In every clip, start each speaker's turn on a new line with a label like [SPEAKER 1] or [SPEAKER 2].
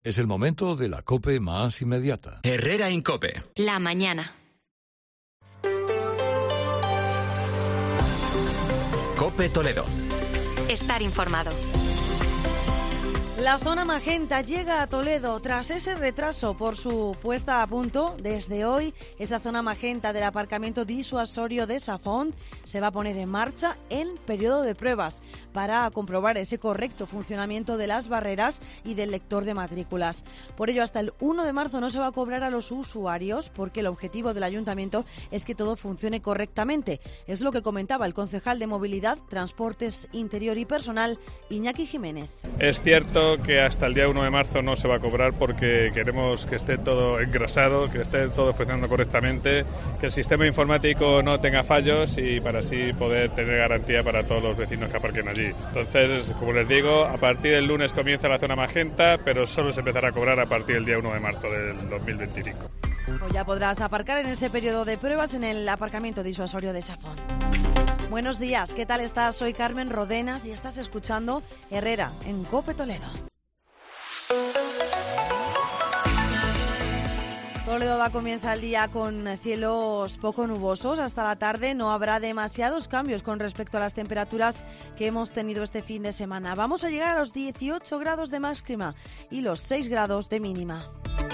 [SPEAKER 1] Es el momento de la COPE más inmediata.
[SPEAKER 2] Herrera en COPE.
[SPEAKER 3] La mañana.
[SPEAKER 2] COPE Toledo.
[SPEAKER 3] Estar informado.
[SPEAKER 4] La zona magenta llega a Toledo tras ese retraso por su puesta a punto. Desde hoy, esa zona magenta del aparcamiento disuasorio de Safont se va a poner en marcha en periodo de pruebas para comprobar ese correcto funcionamiento de las barreras y del lector de matrículas. Por ello, hasta el 1 de marzo no se va a cobrar a los usuarios porque el objetivo del ayuntamiento es que todo funcione correctamente. Es lo que comentaba el concejal de Movilidad, Transportes Interior y Personal, Iñaki Jiménez.
[SPEAKER 5] Es cierto que hasta el día 1 de marzo no se va a cobrar porque queremos que esté todo engrasado, que esté todo funcionando correctamente, que el sistema informático no tenga fallos y para así poder tener garantía para todos los vecinos que aparquen allí. Entonces, como les digo, a partir del lunes comienza la zona magenta, pero solo se empezará a cobrar a partir del día 1 de marzo del 2025.
[SPEAKER 4] Pues ya podrás aparcar en ese periodo de pruebas en el aparcamiento disuasorio de Safont. Buenos días, ¿qué tal estás? Soy Carmen Rodenas y estás escuchando Herrera en COPE Toledo. Toledo comienza el día con cielos poco nubosos. Hasta la tarde no habrá demasiados cambios con respecto a las temperaturas que hemos tenido este fin de semana. Vamos a llegar a los 18 grados de máxima y los 6 grados de mínima.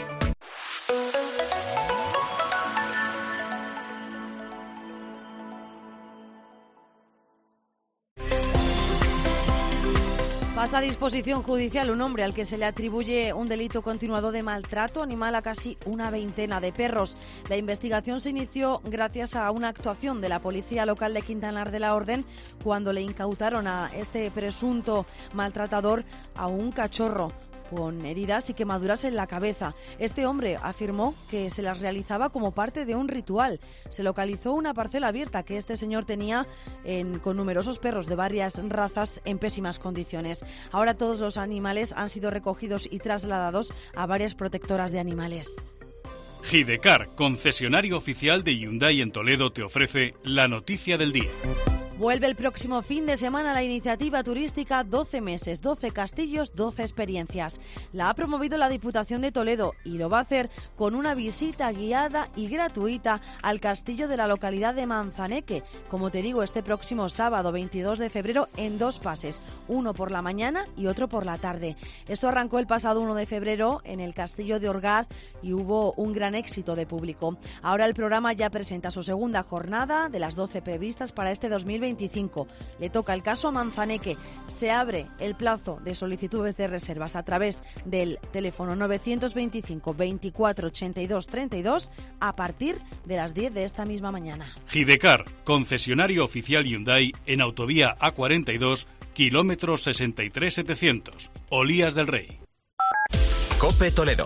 [SPEAKER 4] Pasa a disposición judicial un hombre al que se le atribuye un delito continuado de maltrato animal a casi una veintena de perros. La investigación se inició gracias a una actuación de la Policía Local de Quintanar de la Orden cuando le incautaron a este presunto maltratador a un cachorro con heridas y quemaduras en la cabeza. Este hombre afirmó que se las realizaba como parte de un ritual. Se localizó una parcela abierta que este señor tenía con numerosos perros de varias razas en pésimas condiciones. Ahora todos los animales han sido recogidos y trasladados a varias protectoras de animales.
[SPEAKER 6] Gidecar, concesionario oficial de Hyundai en Toledo, te ofrece la noticia del día.
[SPEAKER 4] Vuelve el próximo fin de semana la iniciativa turística 12 meses, 12 castillos, 12 experiencias. La ha promovido la Diputación de Toledo y lo va a hacer con una visita guiada y gratuita al castillo de la localidad de Manzaneque. Como te digo, este próximo sábado 22 de febrero en dos pases, uno por la mañana y otro por la tarde. Esto arrancó el pasado 1 de febrero en el castillo de Orgaz y hubo un gran éxito de público. Ahora el programa ya presenta su segunda jornada de las 12 previstas para este 2025. Le toca el caso a Manzaneque. Se abre el plazo de solicitudes de reservas a través del teléfono 925 24 82 32 a partir de las 10 de esta misma mañana.
[SPEAKER 6] Gidecar, concesionario oficial Hyundai en autovía A42, kilómetro 63700, Olías del Rey.
[SPEAKER 2] COPE Toledo.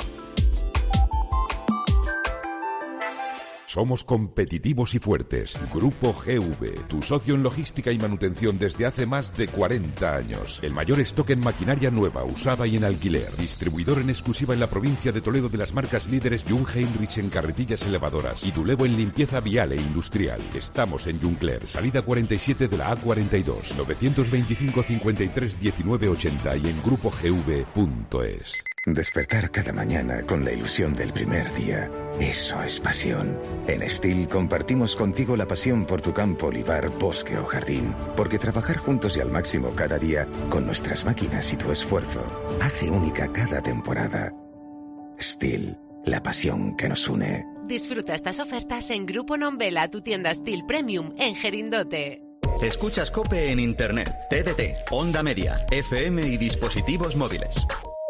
[SPEAKER 7] Somos competitivos y fuertes. Grupo GV, tu socio en logística y manutención desde hace más de 40 años. El mayor stock en maquinaria nueva, usada y en alquiler. Distribuidor en exclusiva en la provincia de Toledo de las marcas líderes Jung Heinrich en carretillas elevadoras y Dulevo en limpieza vial e industrial. Estamos en Juncler, salida 47 de la A42, 925 53 19 80 y en grupogv.es.
[SPEAKER 8] Despertar cada mañana con la ilusión del primer día. Eso es pasión. En Stihl compartimos contigo la pasión por tu campo, olivar, bosque o jardín. Porque trabajar juntos y al máximo cada día, con nuestras máquinas y tu esfuerzo, hace única cada temporada. Stihl, la pasión que nos une.
[SPEAKER 9] Disfruta estas ofertas en Grupo Nombela, tu tienda Stihl Premium en Gerindote.
[SPEAKER 2] Escuchas COPE en Internet, TDT, Onda Media, FM y dispositivos móviles.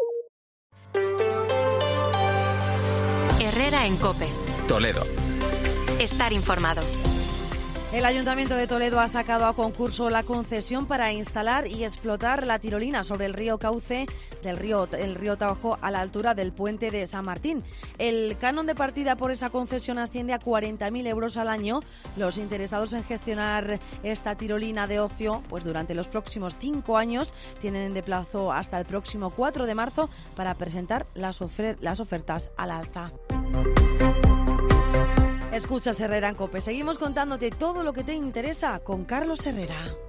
[SPEAKER 3] Herrera en COPE.
[SPEAKER 2] Toledo.
[SPEAKER 3] Estar informado.
[SPEAKER 4] El Ayuntamiento de Toledo ha sacado a concurso la concesión para instalar y explotar la tirolina sobre el río Cauce del río Tajo a la altura del puente de San Martín. El canon de partida por esa concesión asciende a 40.000 euros al año. Los interesados en gestionar esta tirolina de ocio, pues durante los próximos 5 años, tienen de plazo hasta el próximo 4 de marzo para presentar las ofertas al alza. Escuchas Herrera en COPE. Seguimos contándote todo lo que te interesa con Carlos Herrera.